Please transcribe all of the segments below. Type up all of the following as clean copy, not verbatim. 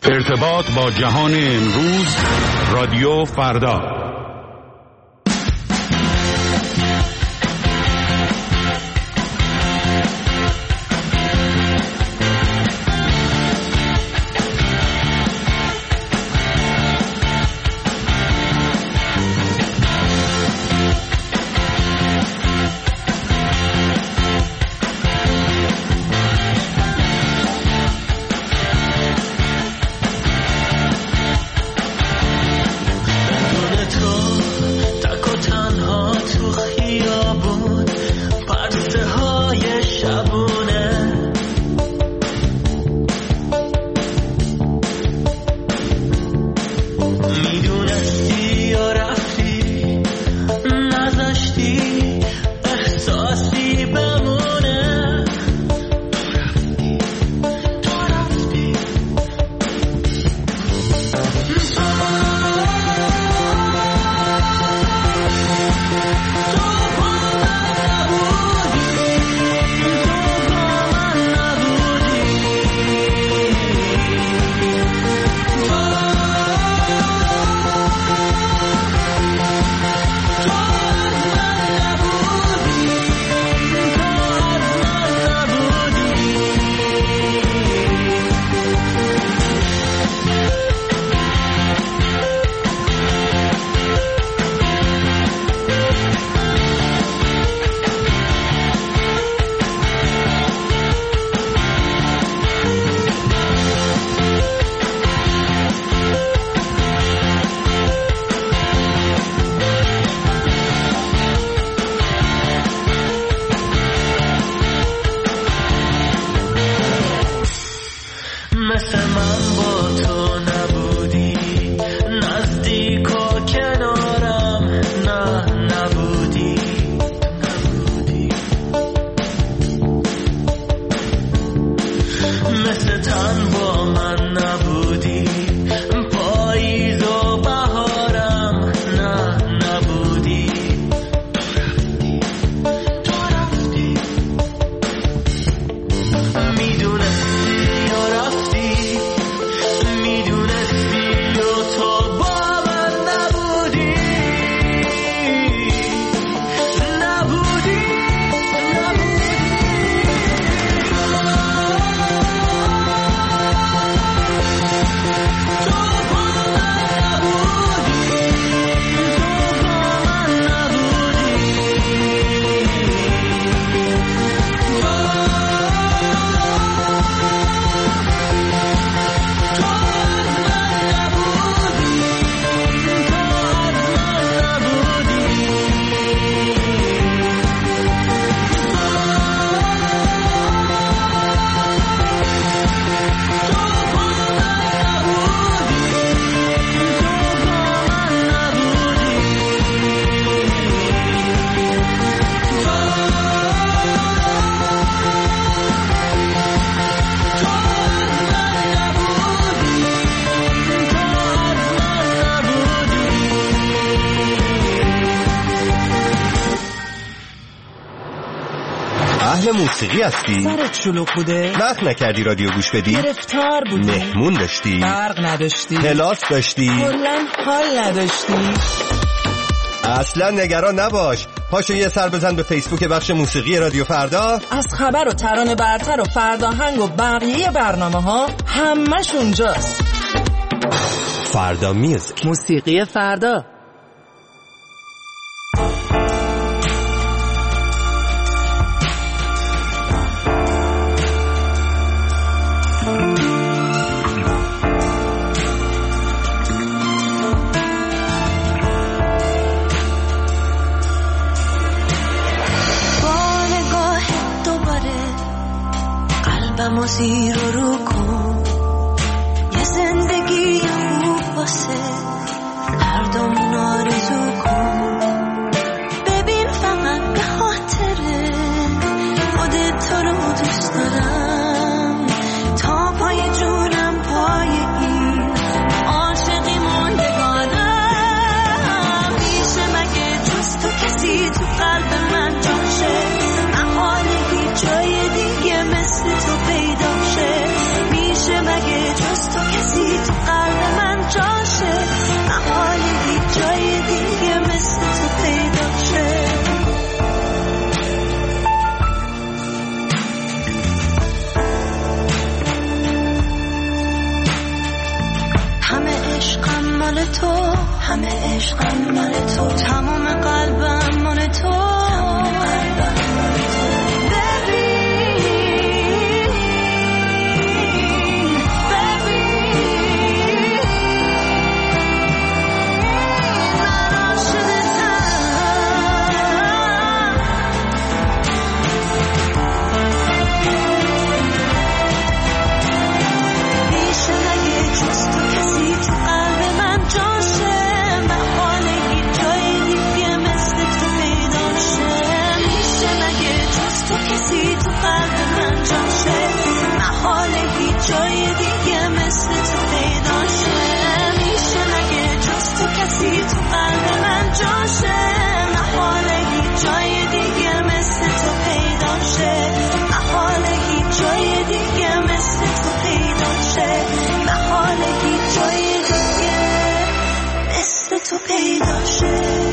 ارتباط با جهان امروز، رادیو فردا. موسیقی هستی؟ سرت شلوغ بوده؟ وقت نکردی رادیو گوش بدی؟ گرفتار بودی؟ مهمون داشتی؟ برق نداشتی؟ کلاس داشتی؟ کلاً حال نداشتی؟ اصلا نگران نباش، پاشو یه سر بزن به فیسبوک بخش موسیقی رادیو فردا. از خبر و ترانه برتر و فرداهنگ و بقیه برنامه ها همش اونجاست. فردا میوزیک، موسیقی فردا. زیر و رو کن، یه زندگی خوب واسه هر دومون آرزو کن. ببین فقط به خاطره خودت تو رو دوست دارم، تا پای جونم پای این عاشقی موندگانم. میشه مگه جز تو کسی تو قلب من جاشه؟ محاله هیچ جای دیگه مثل تو پیدا شه. مال تو، همه عشقم مال تو، تمام قلبم مال تو، جای دیگه مثل تو پیدا شه. میشه مگه جز تو کسی تو قلب من جاشه؟ محاله هیچ جای دیگه مثل تو پیدا شه. محاله هیچ جای دیگه مثل تو پیدا شه. محاله هیچ جای دیگه مثل تو پیدا شه.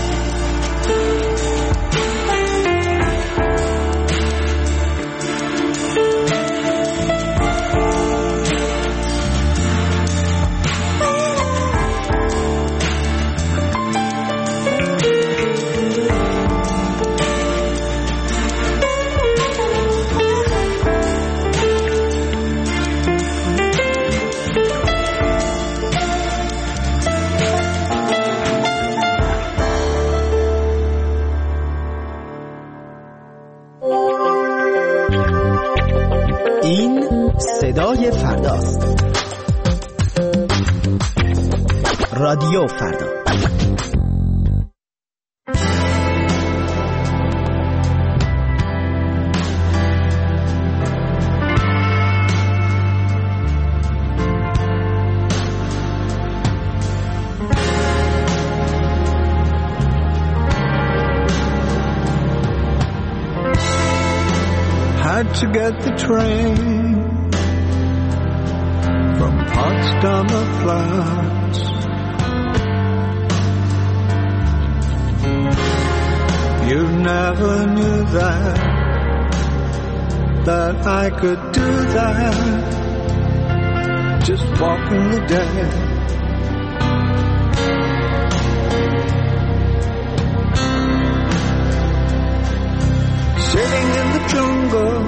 صدای فرداست. رادیو فردا. Had to get the train from Potsdamer Platz. You never knew that I could do that, just walking the dead. Sitting in the jungle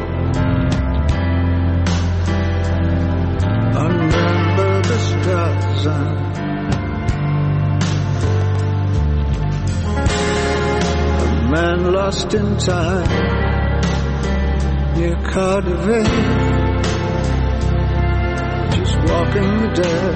under the stars, a man lost in time near Cardiff, just walking the dead.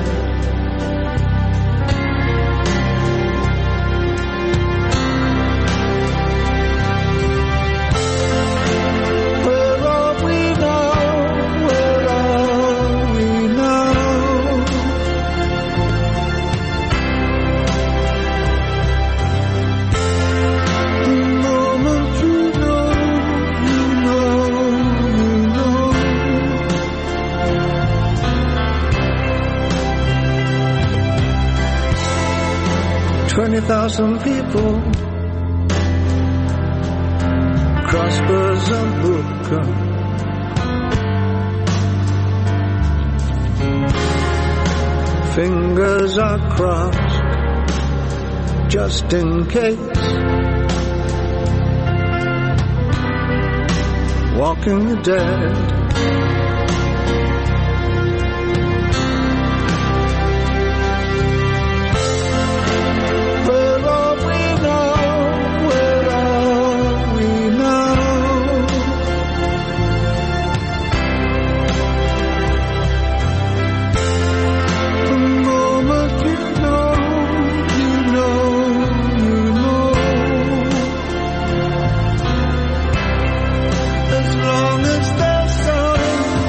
Thousand people cross Berzabuka, fingers are crossed just in case, walking the dead. As long as there's sun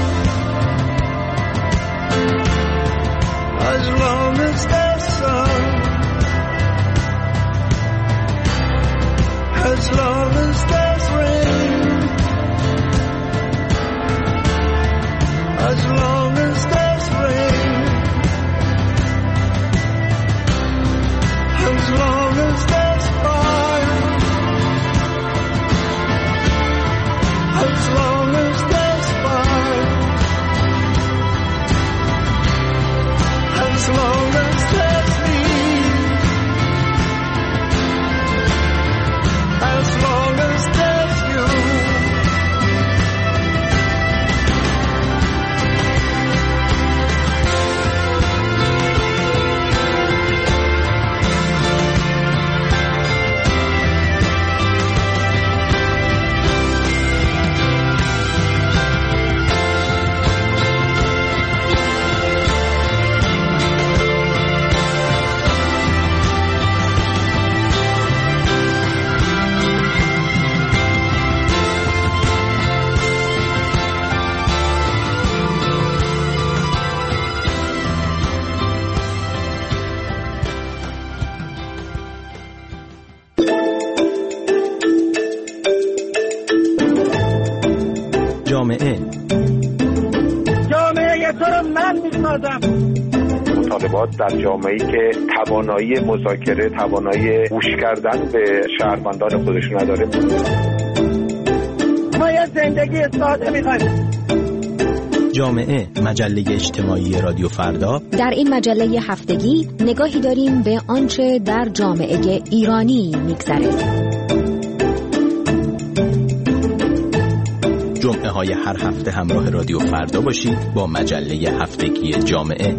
جامعه تو رو من می‌سازم. مطالبات در جامعه‌ای که توانایی مذاکره، توانایی گوش کردن به شهروندان خودش نداره. ما یه زندگی ساده می‌خوایم. جامعه، مجله اجتماعی رادیو فردا. در این مجله هفتگی نگاهی داریم به آنچه در جامعه ایرانی می‌گذره. جمعه های هر هفته همراه رادیو فردا باشید با مجله هفتگی جامعه.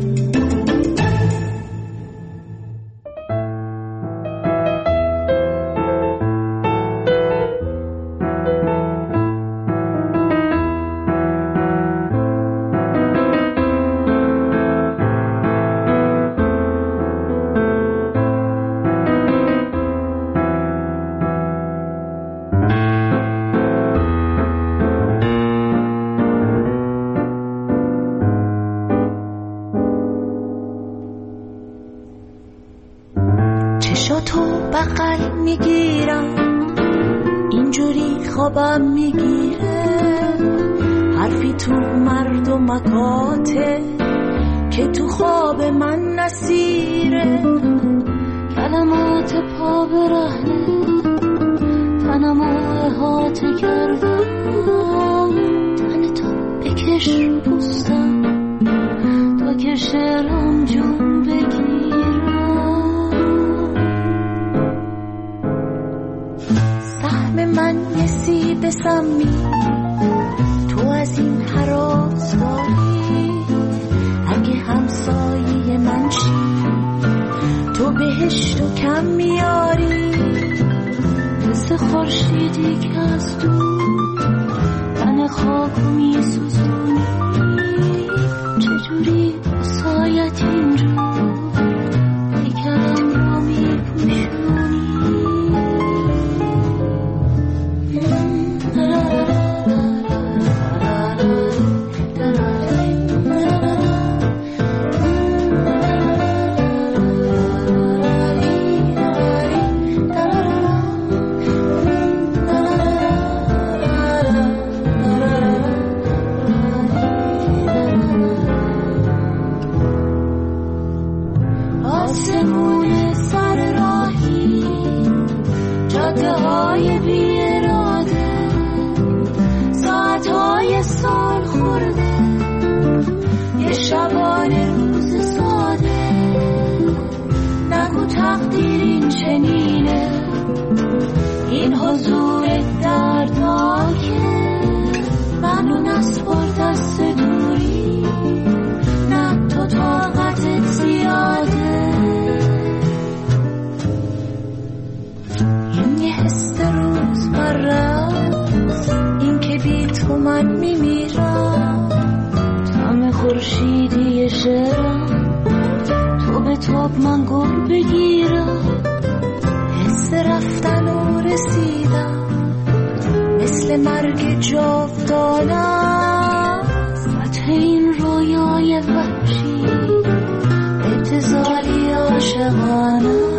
چشاتو بغل میگیرم اینجوری خوابم میگیره، حرفی تو مردمکاته که تو خواب من نسیره، کلمات پا برهنه تنمو احاطه کردم، تن تو بکش پوستم تا که شعرم جون بگیرم، من یه سیب سمی تو از این هراس داری، اگه همسایه من شی تو بهشتو کم میاری، مثل خورشیدی که از دور تن خاکو میسوزونی، چجوری سایت اینجور پیکرم رو میپوشونی. آسمون سر راهی جاده های بی اراده، ساعتهای سال خورده یه شبانه روز ساده، نگو تقدیر این چنینه این حضور دردناکه، منو نسپار دست دوری نه تو طاقتت زیاده، این یه حس روز برست این که بی تو من میمیرم، تم خورشیدی شعرم تو به تاب من گل بگیرم، حس رفتن و رسیدم مثل مرگ جاودانم، فتح این رویای وحشی ابتذالی عاشقانم.